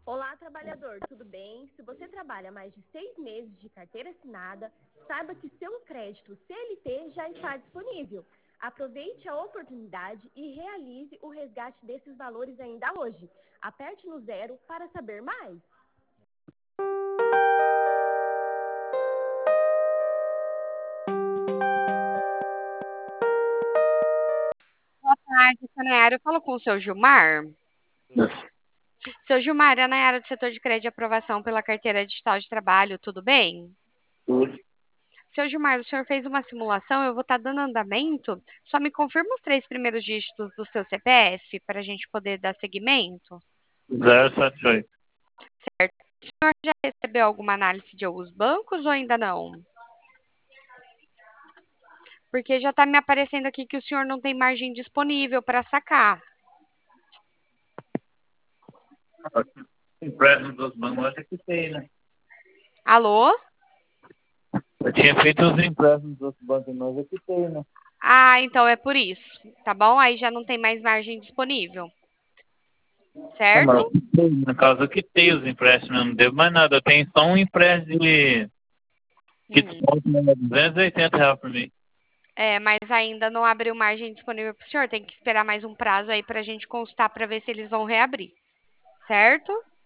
Olá, trabalhador, tudo bem? Se você trabalha mais de 6 meses de carteira assinada, saiba que seu crédito CLT já está disponível. Aproveite a oportunidade e realize o resgate desses valores ainda hoje. Aperte no 0 para saber mais. Boa tarde, Nayara. Eu falo com o seu Gilmar. Seu Gilmar, é a Nayara do setor de crédito de aprovação pela carteira digital de trabalho, tudo bem? Tudo. Seu Gilmar, o senhor fez uma simulação, eu vou estar dando andamento. Só me confirma os 3 primeiros dígitos do seu CPF para a gente poder dar seguimento. 078. Certo. O senhor já recebeu alguma análise de alguns bancos ou ainda não? Porque já está me aparecendo aqui que o senhor não tem margem disponível para sacar. Empréstimo dos bancos, acho que tem, né? Alô? Eu tinha feito os empréstimos dos bancos, mas eu quitei, né? Ah, então é por isso, tá bom? Aí já não tem mais margem disponível, Não, mas certo? eu quitei, no caso, eu quitei os empréstimos, eu não devo mais nada. Eu tenho só um empréstimo que Hum. desconto R$ 280 por mim. É, mas ainda não abriu margem disponível para o senhor. Tem que esperar mais um prazo aí para a gente consultar para ver se eles vão reabrir, certo?